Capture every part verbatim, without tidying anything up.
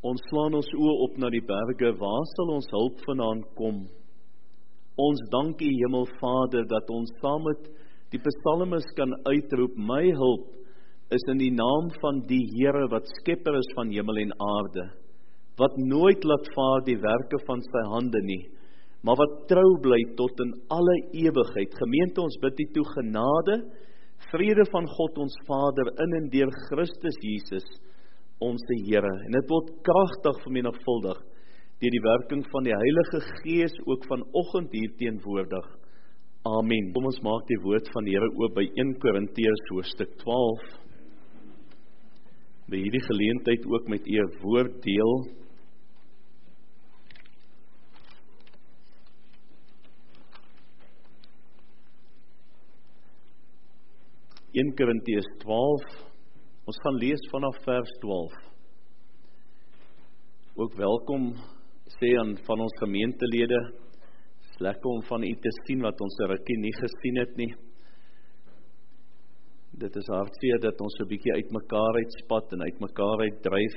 Ons slaan ons oë op na die berge, waar sal ons hulp vandaan kom? Ons dank U, Hemelvader, dat ons saam met die psalmes kan uitroep, my hulp is in die naam van die Here wat skepper is van hemel en aarde, wat nooit laat vaar die werke van sy hande nie, maar wat trou bly tot in alle ewigheid. Gemeente, ons bid U toe genade, vrede van God ons Vader in en deur Christus Jesus, ons Here. En dit word kragtig vermenigvuldig deur die werking van die Heilige Gees ook vanoggend hier teenwoordig. Amen. Kom ons maak die woord van die Here oop by Eerste Korintiërs hoofstuk twaalf. By hierdie geleentheid ook met U 'n woord deel. Eerste Korintiërs twaalf, ons gaan lees vanaf vers twaalf. Ook welkom sê aan van ons gemeentelede, is lekker om van U te sien wat ons 'n rukkie nie gesien het nie. Dit is hartseer dat ons so 'n bietjie uitmekaar uitspat en uitmekaar uitdryf,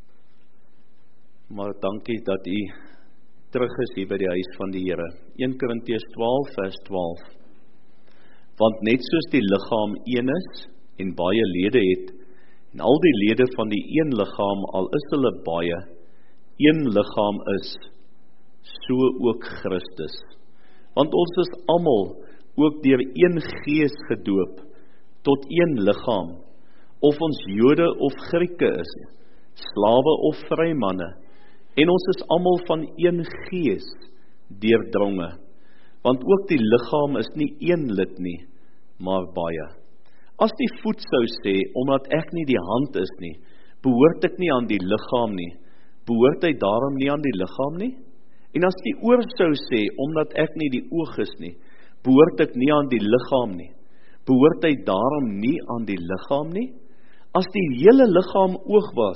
maar dankie dat U terug is hier by die huis van die Here. Eerste Korintiërs twaalf vers twaalf. Want net soos die liggaam een is en baie lede het, en al die lede van die een liggaam, al is hulle baie, een liggaam is, so ook Christus. Want ons is almal ook deur een gees gedoop, tot een liggaam, of ons Jode of Grieke is, slawe of vrymanne, en ons is almal van een gees deurdronge. Want ook die liggaam is nie een lid nie, maar baie. As die voet sou sê, omdat ek nie die hand is nie, behoort ek nie aan die liggaam nie, behoort hy daarom nie aan die liggaam nie? En as die oor sou sê, omdat ek nie die oog is nie, behoort ek nie aan die liggaam nie, behoort hy daarom nie aan die liggaam nie? As die hele liggaam oog was,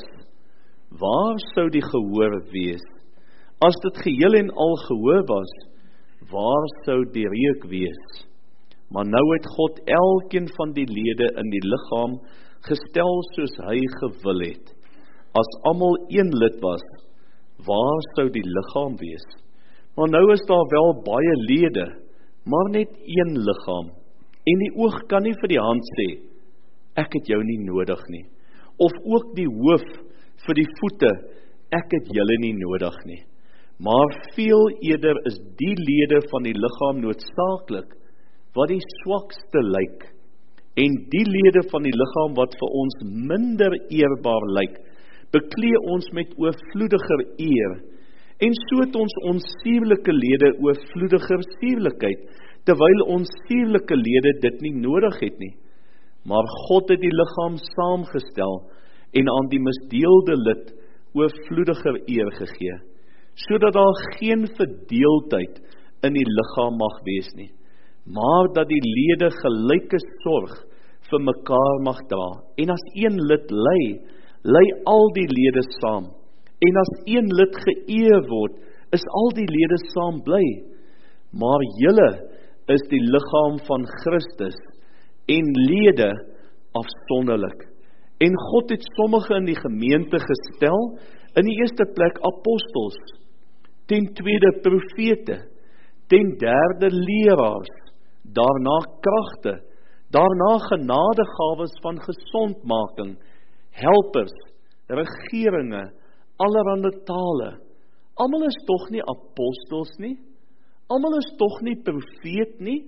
waar sou die gehoor wees? As dit geheel en al gehoor was, waar sou die reuk wees? Maar nou het God elkeen van die lede in die liggaam gestel soos hy gewil het. As almal een lid was, waar sou die liggaam wees? Maar nou is daar wel baie lede, maar net een liggaam. En die oog kan nie vir die hand sê, ek het jou nie nodig nie. Of ook die hoof vir die voete, ek het julle nie nodig nie. Maar veel eerder is die lede van die liggaam noodsaaklik, wat die swakste lyk, en die lede van die liggaam wat vir ons minder eerbaar lyk, beklee ons met oorvloediger eer, en so het ons onsierlike lede oorvloediger sierlikheid, terwyl ons sierlike lede dit nie nodig het nie. Maar God het die liggaam saamgestel, en aan die misdeelde lid oorvloediger eer gegee, sodat daar geen verdeeldheid in die liggaam mag wees nie, maar dat die lede gelyke sorg vir mekaar mag dra. En as een lid ly, ly al die lede saam. En as een lid geëer word, is al die lede saam bly. Maar julle is die liggaam van Christus, en lede afsonderlik. En God het sommige in die gemeente gestel, in die eerste plek apostels, ten tweede profete, ten derde leraars, daarna kragte, daarna genadegawes van gesondmaking, helpers, regeringe, allerhande tale. Almal is tog nie apostels nie, almal is tog nie profeet nie,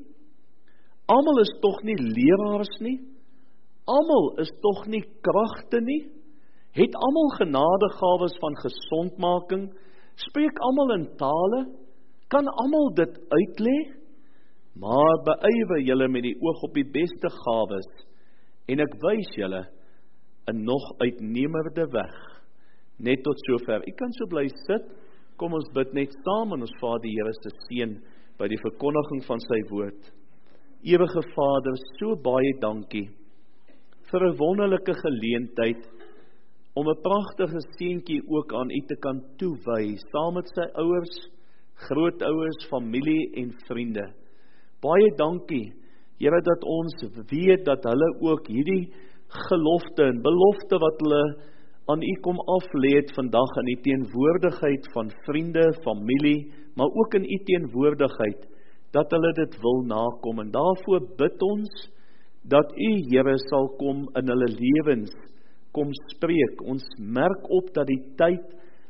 almal is tog nie leraars nie, almal is tog nie kragte nie, het almal genadegawes van gesondmaking, spreek almal in tale, kan almal dit uitlê? Maar beywer julle met die oog op die beste gawes, en ek wys julle 'n nog uitnemende weg, net tot sover. U kan so bly sit, kom ons bid net saam, en ons vra die Here se seën by die verkondiging van sy woord. Ewige Vader, so baie dankie vir 'n wonderlike geleentheid om 'n pragtige seentjie ook aan U te kan toewy, saam met sy ouers, grootouers, familie en vriende. Baie dankie, Here, dat ons weet dat hulle ook hierdie gelofte en belofte wat hulle aan U kom aflê het vandag in die teenwoordigheid van vriende, familie, maar ook in U teenwoordigheid, dat hulle dit wil nakom. En daarvoor bid ons, dat U, Here, sal kom in hulle lewens, kom spreek. Ons merk op dat die tyd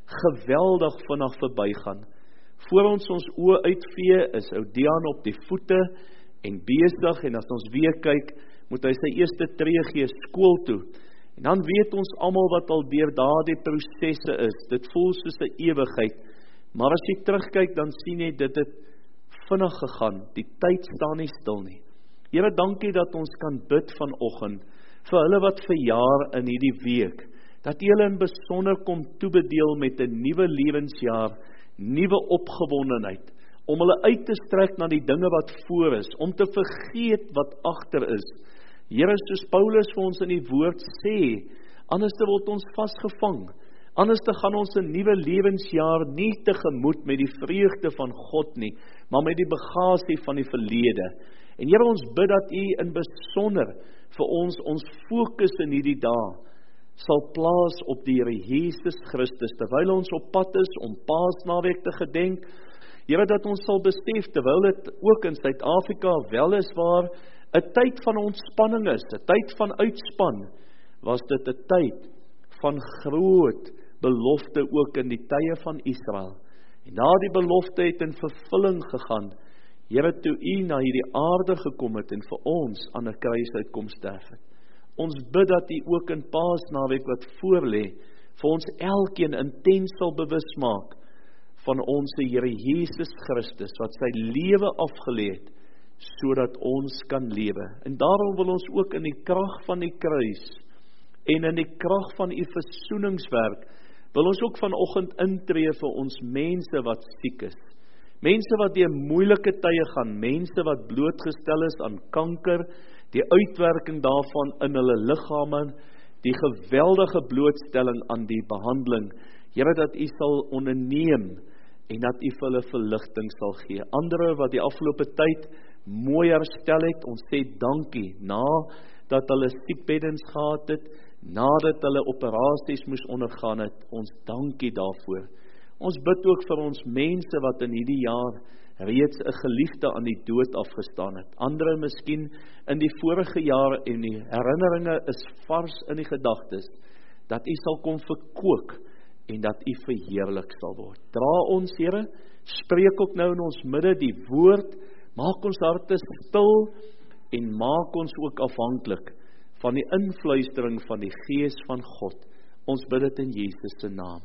geweldig vinnig verbygaan. Voor ons ons oë uitvee, is ou Dian op die voete en besig, en as ons weer kyk, moet hy sy eerste tree gee skool toe. En dan weet ons almal wat al deur daardie prosesse is. Dit voel soos 'n ewigheid. Maar as jy terugkyk, dan sien jy dit het vinnig gegaan. Die tyd staan nie stil nie. Here, dankie dat ons kan bid vanoggend vir hulle wat verjaar in hierdie week. Dat U hulle in besonder kom toebedeel met 'n nuwe lewensjaar, nuwe opgewondenheid, om hulle uit te strek na die dinge wat voor is, om te vergeet wat agter is. Here, soos Paulus vir ons in die woord sê, anders word ons vasgevang, anders gaan ons 'n nuwe lewensjaar nie tegemoet met die vreugde van God nie, maar met die bagasie van die verlede. En Here, ons bid dat U in besonder vir ons, ons fokus in hierdie dae, sal plaas op die Here Jesus Christus, terwyl ons op pad is om Paasnaweek te gedenk. Here, dat ons sal besef, terwyl dit ook in Suid-Afrika weliswaar 'n tyd van ontspanning is, 'n tyd van uitspan, was dit 'n tyd van groot belofte ook in die tye van Israel. En na die belofte het in vervulling gegaan, Here, toe U na hierdie aarde gekom het en vir ons aan 'n kruis uitkom sterf het. Ons bid dat U ook in Paasnaweek wat voorlê, vir ons elkeen intens sal bewus maak van ons Here Jesus Christus, wat sy lewe afgelê het, sodat ons kan lewe. En daarom wil ons ook in die krag van die kruis, en in die krag van U versoeningswerk, wil ons ook vanoggend intree vir ons mense wat siek is. Mense wat deur moeilike tye gaan, mense wat blootgestel is aan kanker, die uitwerking daarvan in hulle liggame, die geweldige blootstelling aan die behandeling. Here, dat U sal onderneem en dat U vir hulle verligting sal gee. Andere wat die afgelope tyd mooi herstel het, ons sê dankie, na dat hulle siekbeddens gehad het, nadat hulle operasies moes ondergaan het, ons dankie daarvoor. Ons bid ook vir ons mense wat in hierdie jaar reeds 'n geliefde aan die dood afgestaan het. Andere miskien in die vorige jare, en die herinneringe is vars in die gedagtes, dat U sal kom verkoop en dat U verheerlik sal word. Dra ons, Here, spreek ook nou in ons midde die woord, maak ons harte stil en maak ons ook afhanklik van die influistering van die Gees van God. Ons bid dit in Jesus se naam.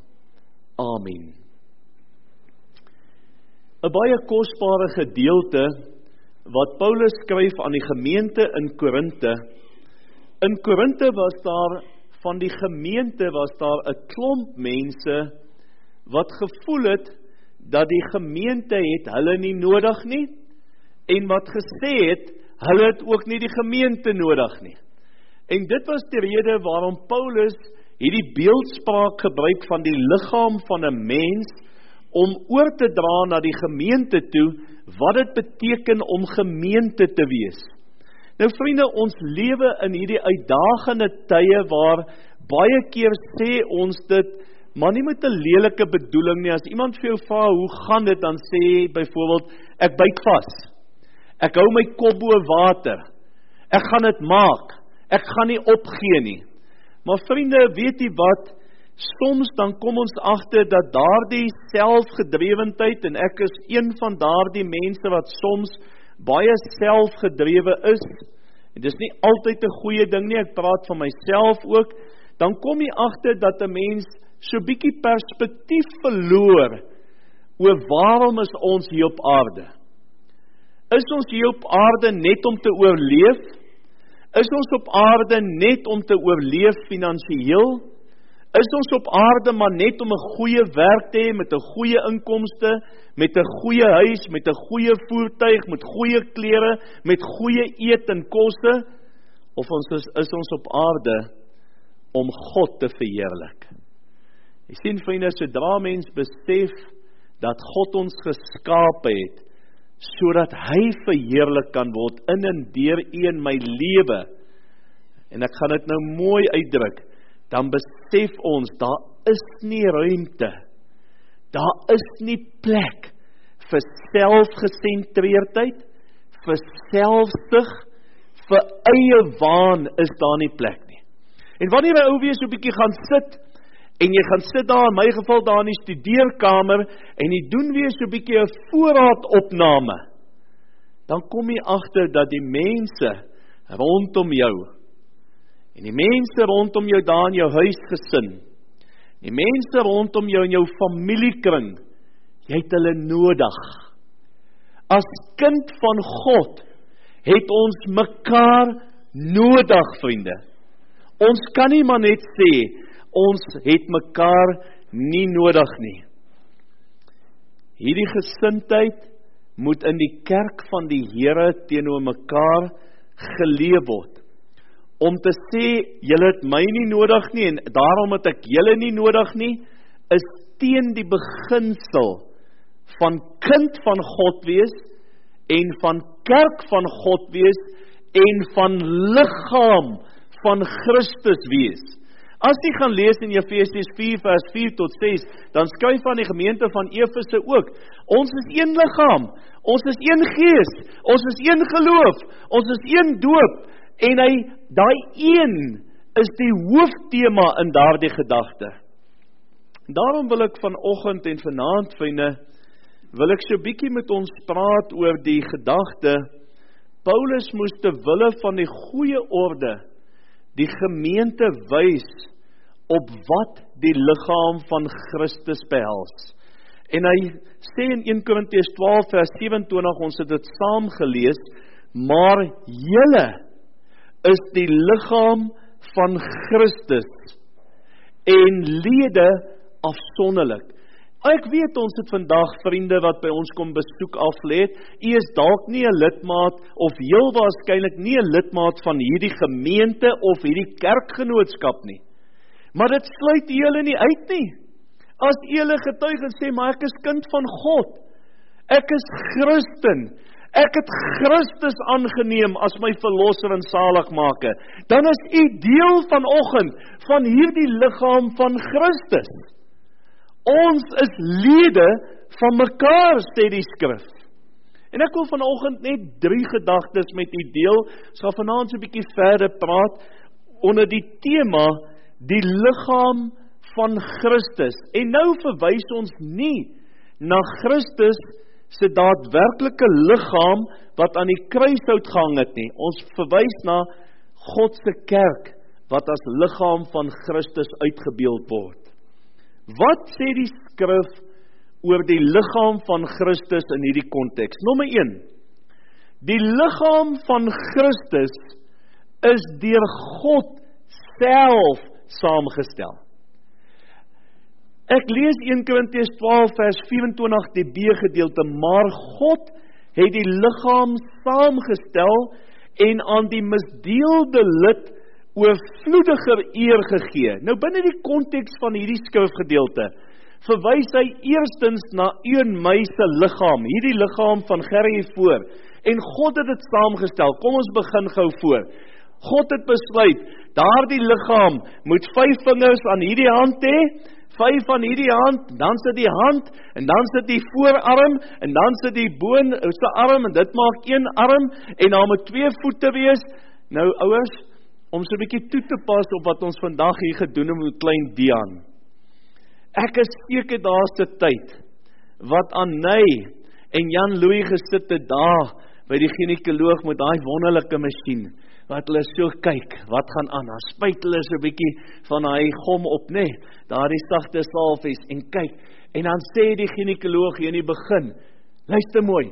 Amen. 'n baie kosbare gedeelte wat Paulus skryf aan die gemeente in Korinte. In Korinte was daar, van die gemeente was daar 'n klomp mense wat gevoel het dat die gemeente het hulle nie nodig nie, en wat gesê het, hulle het ook nie die gemeente nodig nie. En dit was die rede waarom Paulus hierdie beeldspraak gebruik van die liggaam van 'n mens, om oor te dra na die gemeente toe, wat dit beteken om gemeente te wees. Nou vriende, ons lewe in hierdie uitdagende tye waar baie keer sê ons dit, maar nie met 'n lelike bedoeling nie. As iemand vir jou vra, hoe gaan dit, dan sê jy byvoorbeeld, ek byt vas, ek hou my kop bo water, ek gaan dit maak, ek gaan nie opgee nie. Maar vriende, weet jy wat, soms dan kom ons agter dat daardie selfgedrewendheid, en ek is een van daardie mense wat soms baie selfgedrewe is, en dis nie altyd 'n goeie ding nie, ek praat van myself ook, dan kom jy agter dat 'n mens so bietjie perspektief verloor oor waarom is ons hier op aarde. Is ons hier op aarde net om te oorleef? Is ons op aarde net om te oorleef finansiëel? Is ons op aarde maar net om 'n goeie werk te hê, met 'n goeie inkomste, met 'n goeie huis, met 'n goeie voertuig, met goeie klere, met goeie eet en kosse? Of ons is, is ons op aarde om God te verheerlik? Jy sien vriende, sodra mens besef dat God ons geskaap het, sodat hy verheerlik kan word in en deur u in my lewe, en ek gaan dit nou mooi uitdruk, dan besef ons, daar is nie ruimte, daar is nie plek vir selfgesentreerdheid, vir selfsug, vir eie waan is daar nie plek nie. En wanneer jy ou weer so 'n bietjie gaan sit, en jy gaan sit daar, in my geval daar in die studeerkamer, en jy doen weer so 'n bietjie 'n voorraadopname, dan kom jy agter dat die mense rondom jou, en die mense rondom jou daar in jou huisgesin, die mense rondom jou in jou familiekring, jy het hulle nodig. As kind van God, het ons mekaar nodig, vriende. Ons kan nie maar net sê, ons het mekaar nie nodig nie. Hierdie gesindheid moet in die kerk van die Here teenoor mekaar geleef word. Om te sê, julle het my nie nodig nie, en daarom het ek julle nie nodig nie, is teen die beginsel van kind van God wees, en van kerk van God wees, en van liggaam van Christus wees. As jy gaan lees in Efesiërs vier vers vier tot ses, dan skryf aan die gemeente van Efese ook, ons is een liggaam, ons is een gees, ons is een geloof, ons is een doop, en hy, daai een is die hooftema in daardie gedagte. Daarom wil ek vanoggend en vanaand, vriende, wil ek so bietjie met ons praat oor die gedagte, Paulus moes te wille van die goeie orde, die gemeente wys, op wat die liggaam van Christus behels. En hy sê in een Korintiërs twaalf vers sewe-en-twintig, ons het dit saam gelees, maar julle is die liggaam van Christus, en lede afsonderlik. Ek weet ons het vandag vriende wat by ons kom besoek aflê, u is dalk nie 'n lidmaat, of heel waarskynlik nie 'n lidmaat van hierdie gemeente, of hierdie kerkgenootskap nie. Maar dit sluit julle nie uit nie. As julle getuig en sê, maar ek is kind van God, ek is Christen, ek het Christus aangeneem as my verlosser en saligmaker, dan is u deel vanoggend van hierdie liggaam van Christus. Ons is lede van mekaar, sê die skrif. En ek wil vanoggend net drie gedagtes met u deel, sal vanaand so 'n bietjie verder praat, onder die tema, die liggaam van Christus. En nou verwys ons nie na Christus se daadwerklike liggaam wat aan die kruishout gehang het nie. Ons verwys na God se kerk wat as liggaam van Christus uitgebeeld word. Wat sê die skrif oor die liggaam van Christus in hierdie konteks? Nommer een, die liggaam van Christus is deur God self saamgestel. Ek lees een Korintiërs twaalf vers vyf-en-twintig die B gedeelte, maar God het die liggaam saamgestel en aan die misdeelde lid oorvloediger eer gegee. Nou binne die konteks van hierdie skrifgedeelte verwys hy eerstens na u en my se liggaam, hierdie liggaam van Gerrie voor, en God het dit saamgestel. Kom ons begin gou voor. God het besluit, daardie liggaam moet vyf vingers aan hierdie hand hê, vyf aan hierdie hand, dan sit die hand, en dan sit die voorarm, en dan sit die boonste arm, en dit maak een arm, en dan moet twee voete wees. Nou ouers, om so 'n bietjie toe te pas op wat ons vandag hier gedoen het met klein Dian. Ek is seker daar's 'n tyd, wat Anney en Jan Louis gesit het daar, by die ginekoloog met daai wonderlike masjien, wat hulle so kyk, wat gaan aan, dan spuit hulle so 'n bietjie van hy gom op, nê, daar die sagte salfies, en kyk, en dan sê die ginekoloog in die begin, luister mooi,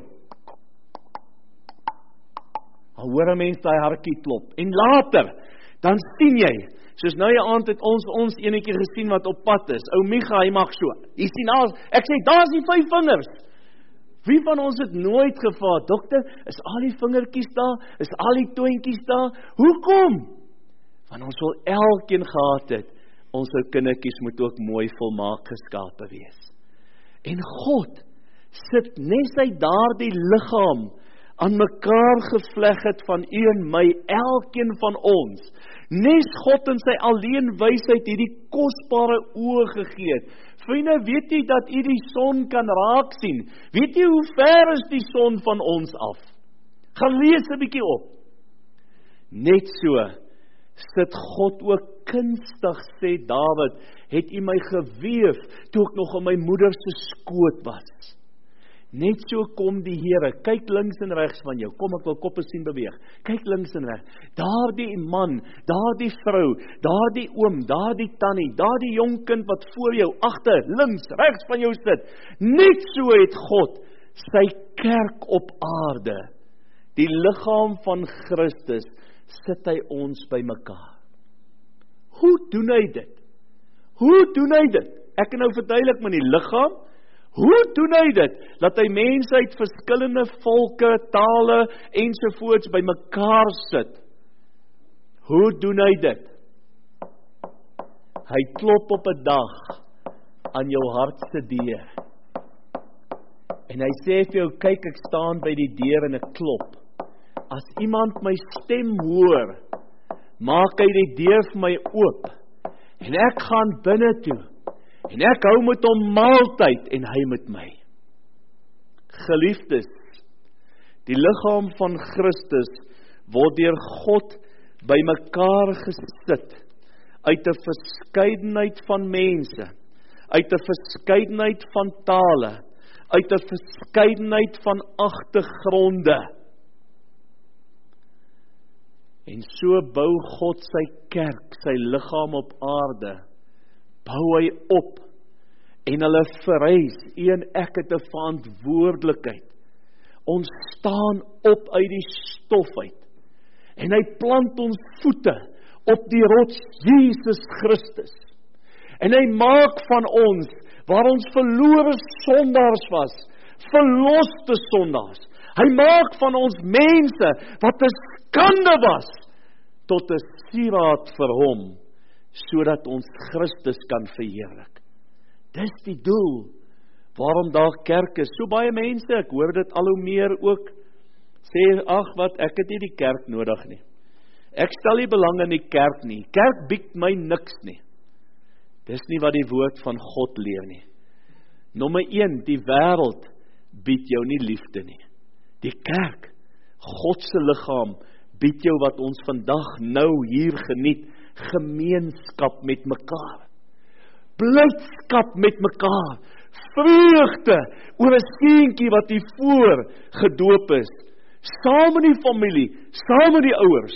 dan hoor 'n mens daai hartjie klop, en later, dan sien jy, soos nou die aand het ons ons enetjie gesien wat op pad is, ou Micha, hy mag so, jy sien al, ek sê, daar is die vyf vingers, wie van ons het nooit gevra, dokter, is al die vingertjies daar, is al die toontjies daar, hoekom? Want ons wil elkeen gehad het, ons ou kindertjies moet ook mooi volmaak geskape wees. En God sit net sy daardie liggaam aan mekaar gevleg het van u en my, elkeen van ons, nes God in sy alleen wysheid hierdie kosbare oë gegee het. Vriende, weet jy dat u die son kan raak sien? Weet jy hoe ver is die son van ons af? Gaan lees 'n bietjie op. Net so sit God ook kunstig, sê Dawid, het u my geweef, toe ek nog in my moeder se skoot was. Net so kom die Here, kyk links en regs van jou, kom ek wil koppe sien beweeg, kyk links en regs, daardie man, daardie vrou, daardie oom, daardie tannie, daardie jong kind wat voor jou, agter, links, regs van jou sit, net so het God sy kerk op aarde, die liggaam van Christus, sit hy ons by mekaar. Hoe doen hy dit? Hoe doen hy dit? Ek kan nou verduidelik met die liggaam. Hoe doen hy dit? Laat hy mense uit verskillende volke, tale ensovoorts by mekaar sit. Hoe doen hy dit? Hy klop op 'n dag aan jou hart se deur. En hy sê vir jou, kyk, ek staan by die deur en ek klop. As iemand my stem hoor, maak hy die deur vir my oop. En ek gaan binne toe. En ek hou met hom maaltyd en hy met my. Geliefdes, die liggaam van Christus word deur God by mekaar gesit uit 'n verskeidenheid van mense, uit 'n verskeidenheid van tale, uit 'n verskeidenheid van agtergronde. En so bou God sy kerk, sy liggaam op aarde, bou hy op, en hulle verrys, een ek het 'n verantwoordelikheid. Ons staan op uit die stof uit, en hy plant ons voete op die rots Jesus Christus, en hy maak van ons, waar ons verlore sondaars was, verloste sondaars. Hy maak van ons mense, wat 'n skande was, tot 'n sieraad vir hom, sodat ons Christus kan verheerlik. Dis die doel, waarom daar kerk is. So baie mense, ek hoor dit al hoe meer ook, sê, ag wat, ek het nie die kerk nodig nie. Ek stel nie belang in die kerk nie. Kerk bied my niks nie. Dis nie wat die woord van God leer nie. Nommer een, die wêreld bied jou nie liefde nie. Die kerk, God se liggaam, bied jou wat ons vandag nou hier geniet, gemeenskap met mekaar, blydskap met mekaar, vreugde oor 'n seentjie wat hier voor gedoop is, saam met die familie, saam met die ouers.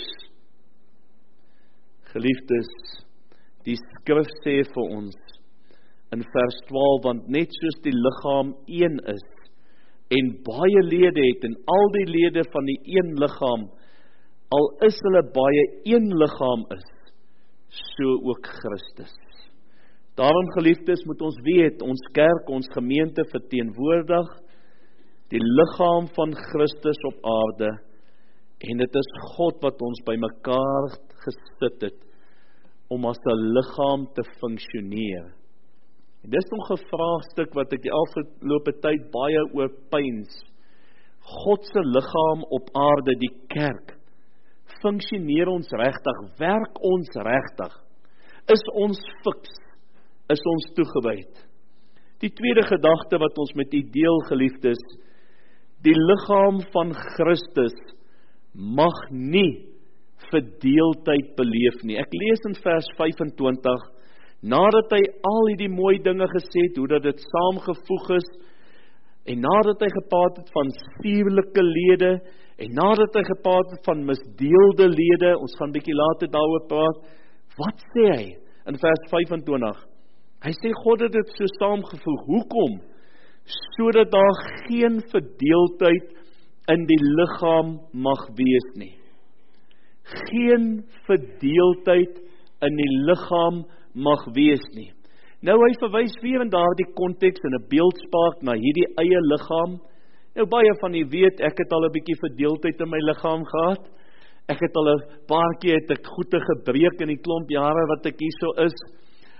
Geliefdes, die skrif sê vir ons in vers twaalf, want net soos die liggaam een is en baie lede het, en al die lede van die een liggaam, al is hulle baie een liggaam is, so ook Christus. Daarom, geliefdes, moet ons weet, ons kerk, ons gemeente verteenwoordig die liggaam van Christus op aarde, en dit is God wat ons by mekaar gesit het, om as 'n liggaam te funksioneer. En dis nog 'n vraagstuk wat ek die afgelope tyd baie oor pyns. God se liggaam op aarde, die kerk, funksioneer ons regtig, werk ons regtig, is ons fiks, is ons toegewyd. Die tweede gedagte wat ons met u deel, geliefdes, die liggaam van Christus mag nie verdeeldheid beleef nie. Ek lees in vers vyf-en-twintig, nadat hy al hierdie mooi dinge gesê het, hoe dat dit saamgevoeg is, en nadat hy gepraat het van spierlike lede, en nadat hy gepraat het van misdeelde lede, ons gaan bietjie later daaroor praat, wat sê hy in vers vyf-en-twintig? Hy sê God het dit so saamgevoeg. Hoekom? Sodat daar geen verdeeldheid in die liggaam mag wees nie. Geen verdeeldheid in die liggaam mag wees nie. Nou hy verwys weer in daardie konteks in 'n beeldspraak na hierdie eie liggaam. Nou baie van u weet, ek het al 'n bietjie verdeeldheid in my liggaam gehad. Ek het al 'n paar keer het ek goeie gebreek in die klomp jare wat ek hierso is.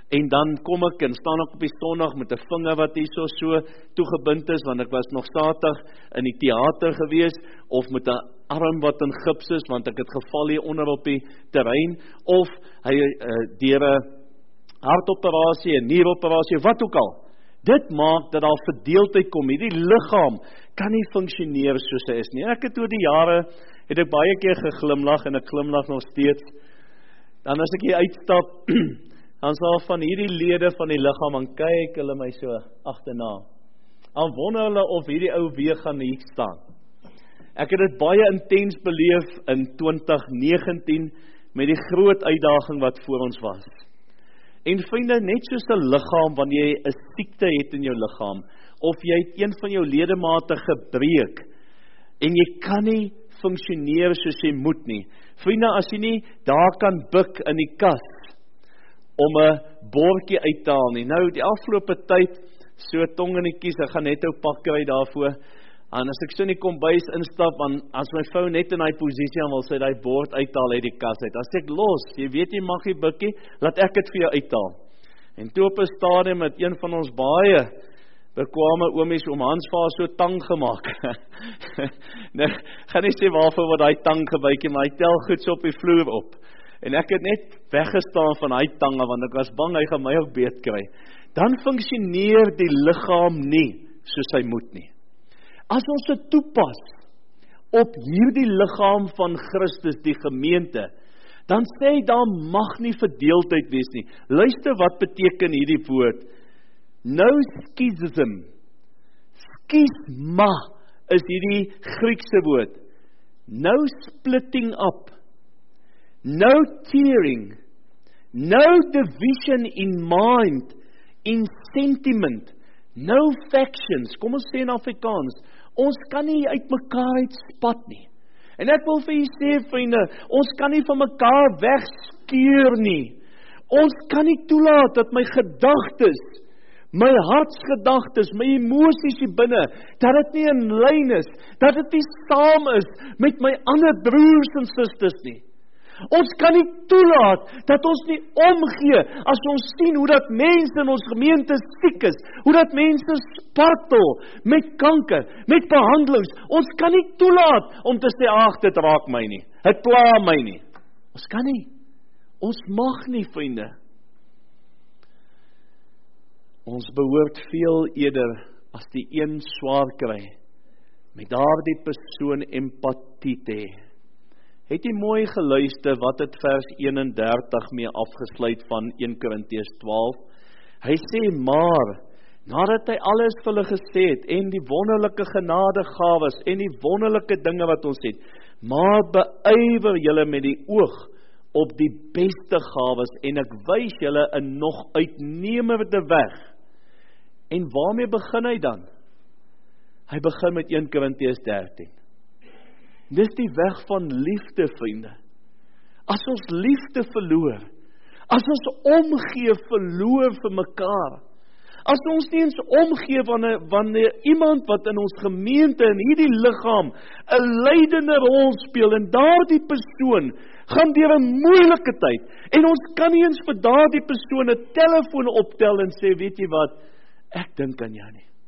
En dan kom ek en staan ek op die Sondag met 'n vinger wat hier so so toegebind is, want ek was nog statig in die teater gewees, of met 'n arm wat in gips is, want ek het geval hier onder op die terrein, of hy uh, deur 'n hartoperasie, 'n nieroperasie, wat ook al. Dit maak dat daar verdeeldheid kom. Hierdie liggaam kan nie funksioneer soos hy is nie. Ek het oor die jare, het ek baie keer geglimlag, en ek glimlag nog steeds. Dan as ek hier uitstap, dan sal van hierdie lede van die liggaam, dan kyk hulle my so agterna. Dan wonder hulle of hierdie ou weer gaan hier staan. Ek het dit baie intens beleef in twintig negentien, met die groot uitdaging wat voor ons was. En vriende, net soos 'n liggaam, wanneer jy 'n siekte het in jou liggaam, of jy het een van jou ledemate gebreek, en jy kan nie funksioneer soos jy moet nie. Vriende, as jy nie daar kan buk in die kas, om 'n bordjie uit te haal nie. Nou, die afgelope tyd, so tong in die kies, ek gaan net 'n pak kry daarvoor, en as ek so in die kombuis instap, en as my vrou net in die posisie, en wil sy die bord uithaal uit die kas uit, as ek los, jy weet jy mag nie bukkie, laat ek het vir jou uithaal. En toe op 'n stadium het een van ons baie bekwame oomies oom Hans vir haar so tang gemaak. Nou, gaan nie sê waarvoor wat hy tang gebruik, maar hy tel goed so op die vloer op. En ek het net weggestaan van hy tange, want ek was bang hy gaan my ook beet kry. Dan funksioneer die liggaam nie soos hy moet nie. As ons dit toepas op hierdie liggaam van Christus, die gemeente, dan sê hy, daar mag nie verdeeldheid wees nie. Luister wat beteken hierdie woord. No schism. Schisma is hierdie Griekse woord. No splitting up. No tearing. No division in mind, in sentiment. No factions. Kom ons sê in Afrikaans, ons kan nie uit mekaar uitspat nie. En ek wil vir julle sê, vriende, ons kan nie van mekaar wegskeer nie. Ons kan nie toelaat dat my gedagtes, my hartsgedagtes, my emosies hier binne, dat dit nie in lyn is, dat dit nie saam is met my ander broers en susters nie. Ons kan nie toelaat dat ons nie omgee as ons sien hoe dat mense in ons gemeente siek is, hoe dat mense spartel met kanker, met behandelings. Ons kan nie toelaat om te sê, ag, dit raak my nie, dit pla my nie. Ons kan nie. Ons mag nie, vriende. Ons behoort veel eerder as die een swaar kry, met daardie persoon empatie te hê. Het jy mooi geluister wat het vers eenendertig mee afgesluit van een Korintiërs twaalf? Hy sê, maar, nadat hy alles vir hulle gesê het, en die wonderlike genadegawes, en die wonderlike dinge wat ons het, maar beywer julle met die oog op die beste gawes, en ek wys julle 'n nog uitnemende weg. En waarmee begin hy dan? Hy begin met een Korintiërs dertien. Dis die weg van liefde, vriende. As ons liefde verloor, as ons omgee verloor vir mekaar, as ons nie eens omgee wanneer, wanneer iemand wat in ons gemeente, in hierdie liggaam, 'n leidende rol speel, en daardie persoon gaan deur 'n moeilike tyd, en ons kan nie eens vir daardie persoon 'n telefoon optel en sê, weet jy wat, ek dink aan jou nie.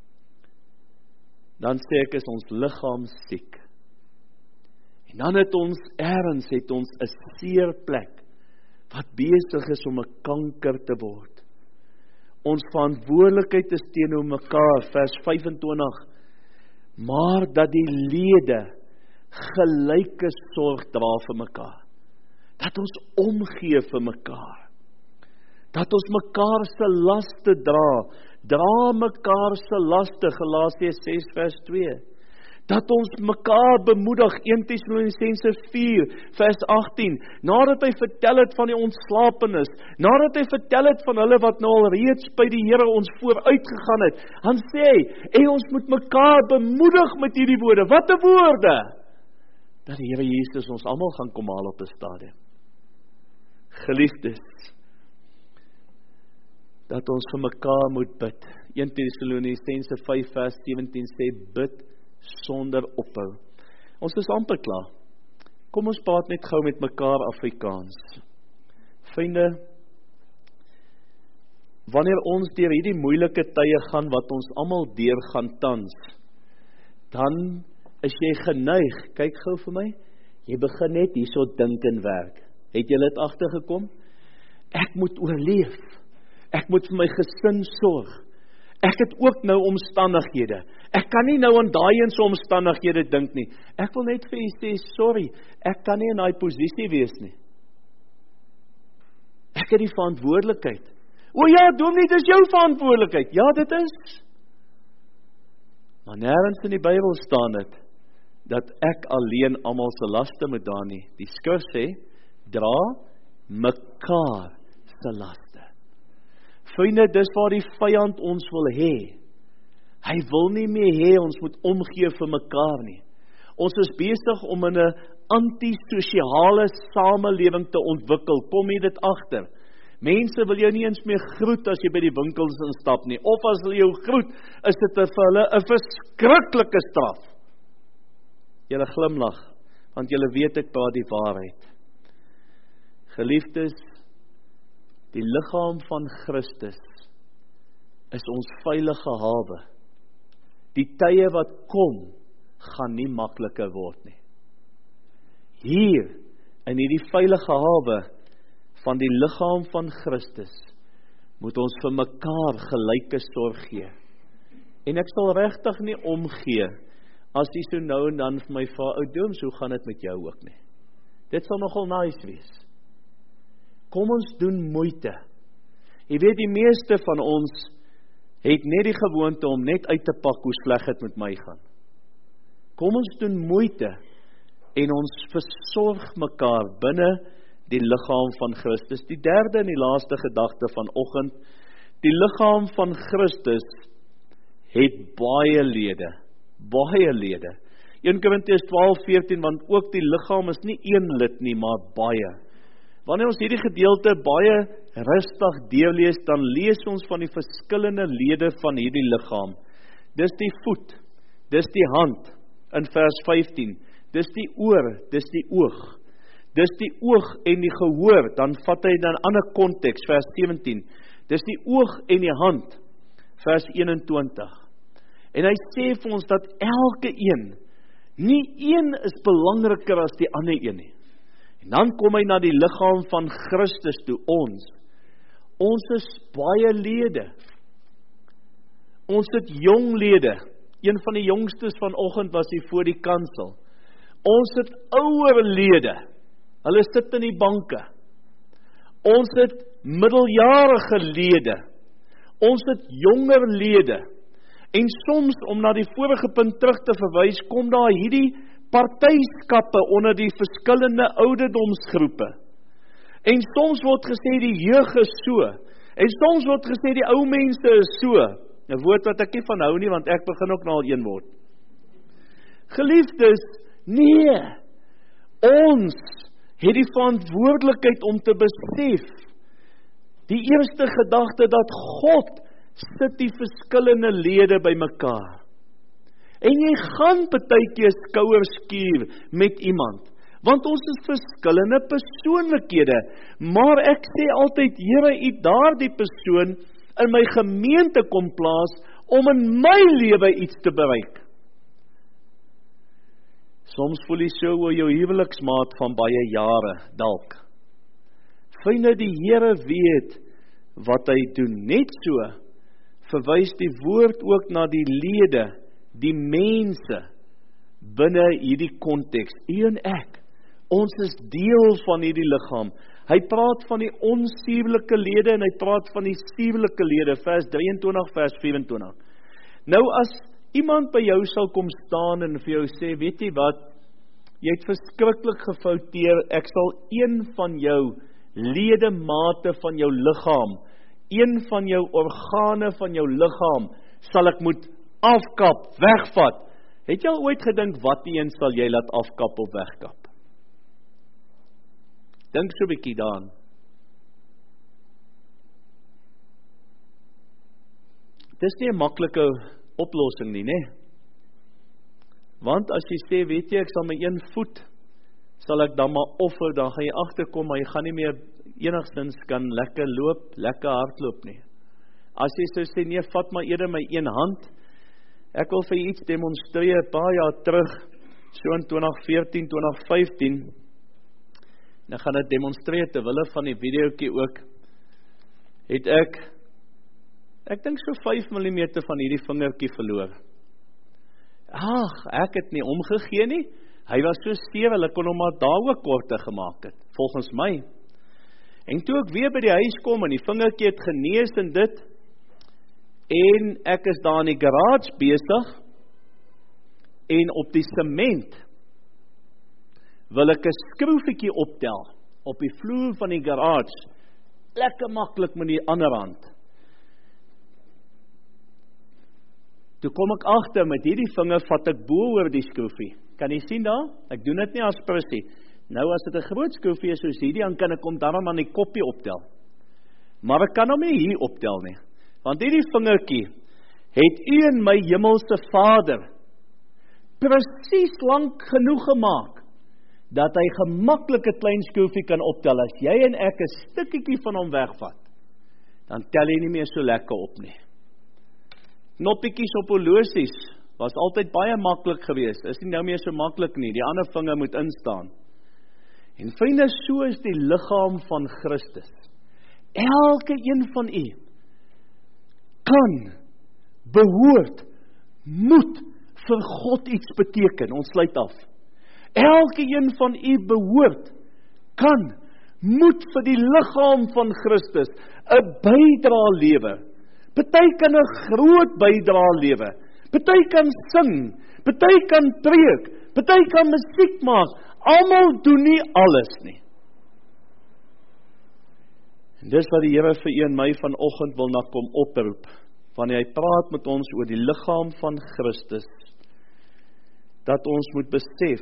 Dan sê ek, is ons liggaam siek. En dan het ons ergens, het ons 'n seer plek, wat besig is om 'n kanker te word. Ons verantwoordelikheid is teenoor mekaar, vers vyf en twintig, maar dat die lede gelyke sorg dra vir mekaar. Dat ons omgee vir mekaar. Dat ons mekaar se laste dra, dra mekaar se laste, Galasiërs ses vers twee. Dat ons mekaar bemoedig, een Tessalonisense vier vers agttien, nadat hy vertel het van die ontslapenis, nadat hy vertel het van hulle wat nou al reeds by die Here ons vooruit gegaan het, dan sê hy, en ons moet mekaar bemoedig met hierdie woorde. Wat 'n woorde! Dat die Here Jesus ons almal gaan kom haal op 'n stadium. Geliefdes, dat ons vir mekaar moet bid. een Tessalonisense vyf vers sewentien sê, bid sonder ophou. Ons is amper klaar. Kom ons praat net gou met mekaar Afrikaans. Vriende, wanneer ons deur hierdie moeilike tye gaan, wat ons almal deur gaan tans, dan is jy geneig, kyk gou vir my, jy begin net hierso dink en werk. Het jy dit agtergekom? Ek moet oorleef. Ek moet vir my gesin sorg. Ek het ook nou omstandighede. Ek kan nie nou aan daai en so omstandighede dink nie. Ek wil net vir u sê, sorry, ek kan nie in daai posisie wees nie. Ek het die verantwoordelikheid. O ja, dominee, dis jou verantwoordelikheid. Ja, dit is. Maar nêrens in die Bybel staan dit, dat ek alleen almal se laste moet dra nie. Die skrif sê, dra mekaar se laste. Vriende, dis waar die vyand ons wil hê. Hy wil nie meer hê ons moet omgee vir mekaar nie. Ons is besig om in 'n antisosiale samelewing te ontwikkel. Kom jy dit agter? Mense wil jou nie eens meer groet as jy by die winkels instap nie. Of as hulle jou groet, is dit vir hulle 'n verskriklike straf. Julle glimlag, want julle weet ek praat die waarheid. Geliefdes, die liggaam van Christus is ons veilige hawe. Die tye wat kom, gaan nie makliker word nie. Hier, in hierdie veilige hawe van die liggaam van Christus, moet ons vir mekaar gelyke sorg gee. En ek sal regtig nie omgee, as jy so nou en dan vir my vra, ou Dooms, hoe gaan dit met jou ook nie? Dit sal nogal nice wees. Kom ons doen moeite. Jy weet, die meeste van ons het net die gewoonte om net uit te pak hoe sleg het met my gaan. Kom ons doen moeite en ons versorg mekaar binne die liggaam van Christus. Die derde en die laaste gedagte vanoggend, die liggaam van Christus het baie lede, baie lede. Eerste Korintiërs twaalf veertien, want ook die liggaam is nie een lid nie, maar baie. Wanneer ons hierdie gedeelte baie rustig deurlees, dan lees ons van die verskillende lede van hierdie liggaam. Dis die voet, dis die hand in vers vyftien, dis die oor, dis die oog. Dis die oog en die gehoor, dan vat hy dan 'n ander konteks, vers sewentien. Dis die oog en die hand, vers eenentwintig. En hy sê vir ons dat elke een, nie een is belangriker as die ander een nie. En dan kom hy na die liggaam van Christus toe, ons. Ons is baie lede. Ons het jong lede. Een van die jongstes vanoggend was hier voor die kansel. Ons het ouer lede. Hulle sit in die banke. Ons het middeljarige lede. Ons het jonger lede. En soms, om na die vorige punt terug te verwys, kom daar hierdie partyskappe onder die verskillende ouderdomsgroepe. En soms word gesê die jeug is so. En soms word gesê die ou mense is so. 'n Woord wat ek nie van hou nie, want ek begin ook nou al een word. Geliefdes, nee. Ons het die verantwoordelikheid om te besef, die eerste gedagte dat God sit die verskillende lede by mekaar. En jy gaan partykeer skouers skuur met iemand, want ons is verskillende persoonlikhede, maar ek sê altyd, Here, U daardie persoon in my gemeente kom plaas, om in my lewe iets te bereik. Soms voel jy so oor jou huweliksmaat van baie jare, dalk. Vriende, die Here weet wat hy doen. Net so verwys die woord ook na die lede, die mense binne hierdie konteks. U en ek, ons is deel van hierdie liggaam. Hy praat van die onsuiwelike lede en hy praat van die suiwelike lede, vers drieëntwintig, vers vyfentwintig. Nou as iemand by jou sal kom staan en vir jou sê, weet jy wat, jy het verskriklik gefouteer, ek sal een van jou ledemate van jou liggaam, een van jou organe van jou liggaam, sal ek moet afkap, wegvat. Het jy al ooit gedink, wat die een sal jy laat afkap of wegkap? Dink so 'n bietjie daaraan. Dis nie 'n maklike oplossing nie, né? Want as jy sê, weet jy, ek sal my een voet, sal ek dan maar offer, dan gaan jy agterkom, maar jy gaan nie meer enigstens kan lekker loop, lekker hardloop nie. As jy sou sê, nee, vat maar eerder my een hand. Ek wil vir iets demonstreer, paar jaar terug, so in twintig veertien, twintig vyftien, en ek gaan dit demonstreer, terwille van die videoetjie ook, het ek, ek dink so vyf millimeter van hierdie vingertjie verloor. Ag, ek het nie omgegee nie, hy was so steef, hulle kon hom maar daar ook korter gemaak het, volgens my. En toe ek weer by die huis kom, en die vingertjie het genees en dit, en ek is daar in die garage besig, en op die sement, wil ek 'n skroefietjie optel, op die vloer van die garage, lekker maklik met die ander hand. Toe kom ek agter, met hierdie vinger vat ek bo oor die skroefie. Kan jy sien daar? Ek doen dit nie as pressie. Nou as dit 'n groot skroefie is soos hierdie, dan kan ek hom daarom aan die koppie optel. Maar ek kan hom nie hier optel nie. Want hierdie vingertjie het U en my hemelse Vader presies lank genoeg gemaak, dat hy gemaklik 'n klein skroefie kan optel. As jy en ek 'n stukkietjie van hom wegvat, dan tel hy nie meer so lekker op nie. Knoppiekies op horlosies was altyd baie maklik geweest, is nie nou meer so maklik nie, die ander vinger moet instaan. En vriende, so is die liggaam van Christus. Elke een van U kan, behoort, moet vir God iets beteken. Ons sluit af. Elke een van U behoort, kan, moet vir die liggaam van Christus 'n bydrae lewe. Party kan 'n groot bydrae lewe. Party kan sing, party kan preek, party kan musiek maak. Almal doen nie alles nie. En dis wat die Here vir U en my vanoggend wil na kom oproep, wanneer hy praat met ons oor die liggaam van Christus, dat ons moet besef,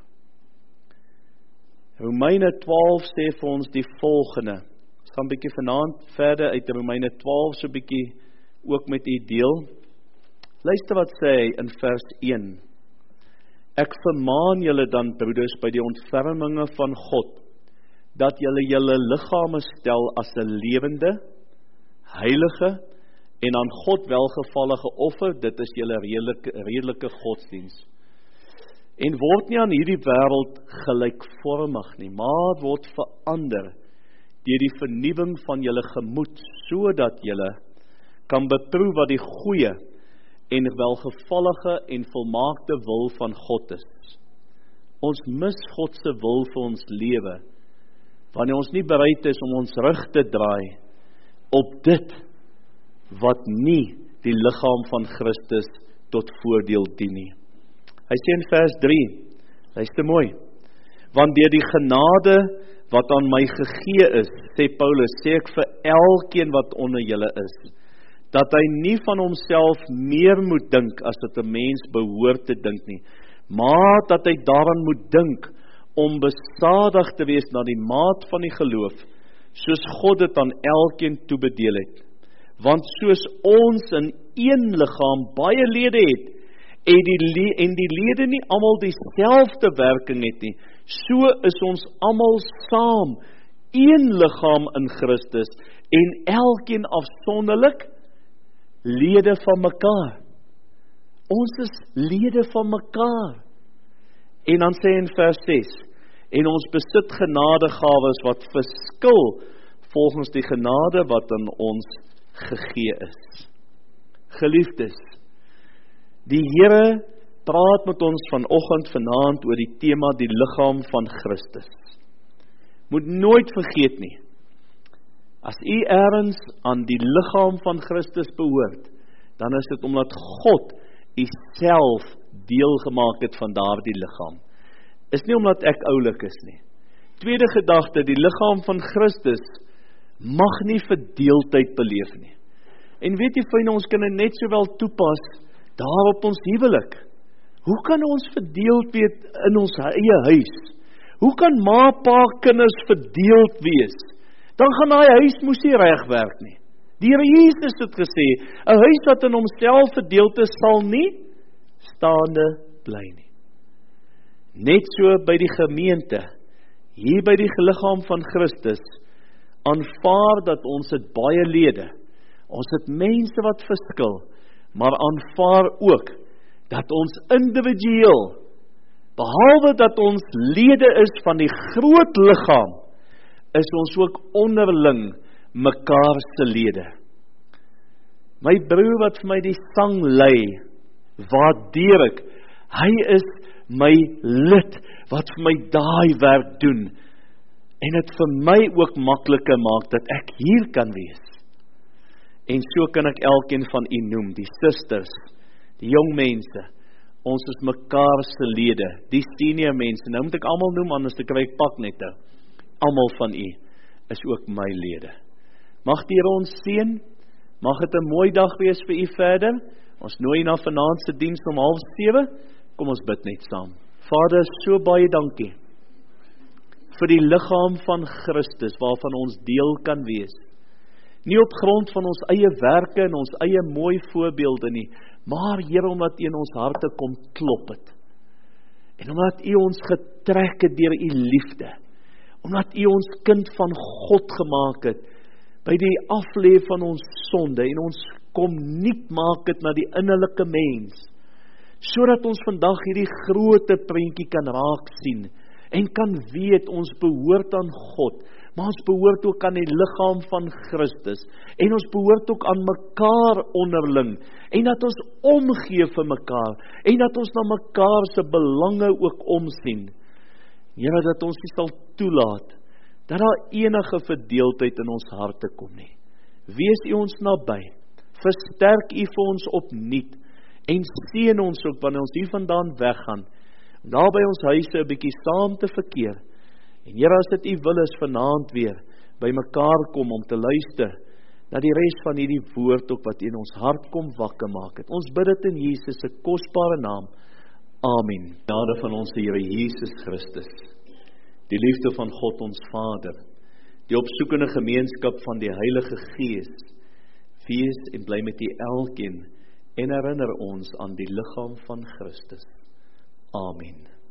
Romeine twaalf sê vir ons die volgende, ons gaan bykie vanaand verder uit Romeine twaalf so bykie ook met U deel. Luister wat sê hy in vers een, ek vermaan julle dan, broeders, by die ontferminge van God, dat julle julle liggame stel as 'n lewende, heilige en aan God welgevallige offer, dit is julle redelike, redelike godsdienst. En word nie aan hierdie wêreld gelykvormig nie, maar word verander deur die vernuwing van julle gemoed, sodat julle kan beproef wat die goeie en welgevallige en volmaakte wil van God is. Ons mis God se wil vir ons lewe, wanneer ons nie bereid is om ons rug te draai op dit wat nie die liggaam van Christus tot voordeel dien nie. Hy sê in vers drie, luister mooi, want deur die genade wat aan my gegee is, sê Paulus, sê ek vir elkeen wat onder julle is, dat hy nie van homself meer moet dink as wat 'n mens behoort te dink nie, maar dat hy daaraan moet dink om besadig te wees na die maat van die geloof, soos God dit aan elkeen toebedeel het. Want soos ons in een liggaam baie lede het, en die, en die lede nie almal dieselfde werking het nie, so is ons almal saam, een liggaam in Christus, en elkeen afsonderlik lede van mekaar. Ons is lede van mekaar. En dan sê in vers ses, en ons besit genadegawes wat verskil volgens die genade wat aan ons gegee is. Geliefdes, die Here praat met ons vanoggend vanaand oor die tema die liggaam van Christus. Moet nooit vergeet nie, as u ergens aan die liggaam van Christus behoort, dan is dit omdat God u self deel gemaak het van daardie liggaam. Is nie omdat ek oulik is nie. Tweede gedagte, die liggaam van Christus mag nie verdeeldheid beleef nie. En weet jy, vriende, ons kan dit net sowel toepas daar op ons huwelik. Hoe kan ons verdeeld wees in ons eie huis? Hoe kan ma, pa, kinders verdeeld wees? Dan gaan daai huis moes nie reg werk nie. Die Here Jesus het gesê, 'n huis wat in homself verdeeld is, sal nie staande bly nie. Net so by die gemeente, hier by die liggaam van Christus, aanvaar dat ons het baie lede. Ons het mense wat verskil, maar aanvaar ook dat ons individueel, behalwe dat ons lede is van die groot liggaam, is ons ook onderling mekaar se lede. My broer wat vir my die sang lei, waardeer ek, hy is my lid, wat vir my daai werk doen, en het vir my ook makliker maak, dat ek hier kan wees. En so kan ek elkeen van u noem, die sisters, die jong mense, ons is mekaar se lede, die senior mense, nou moet ek almal noem, anders ek kry ek pak net nou. Almal van u is ook my lede. Mag die Here ons seën, mag het 'n mooi dag wees vir u verder. Ons nooi na vanaand se diens om half sewe, kom ons bid net saam. Vader, so baie dankie vir die liggaam van Christus, waarvan ons deel kan wees. Nie op grond van ons eie werke en ons eie mooi voorbeelde nie, maar Here, omdat U in ons harte kom klop het. En omdat U ons getrek het deur U liefde. Omdat U ons kind van God gemaak het, by die aflê van ons sonde, en ons kom nuut maak het na die innerlike mens, sodat ons vandag hierdie groote prentjie kan raak sien, en kan weet, ons behoort aan God, maar ons behoort ook aan die liggaam van Christus, en ons behoort ook aan mekaar onderling, en dat ons omgee vir mekaar, en dat ons na mekaar se belange ook omsien. Here, dat ons nie sal toelaat, dat daar enige verdeeldheid in ons harte kom nie. Wees U ons naby, versterk U vir ons opnuut, en seën ons ook, wanneer ons hier vandaan weggaan, om daar by ons huise 'n bietjie saam te verkeer. En Here, as dit U wil is, vanaand weer by mekaar kom om te luister na die res van hierdie woord ook wat in ons hart kom wakker maak het. Ons bid dit in Jesus se kosbare naam. Amen. Genade van ons Here Jesus Christus, die liefde van God ons Vader, die opsoekende gemeenskap van die Heilige Gees, wees en bly met U elkeen, en herinner ons aan die liggaam van Christus. Amen.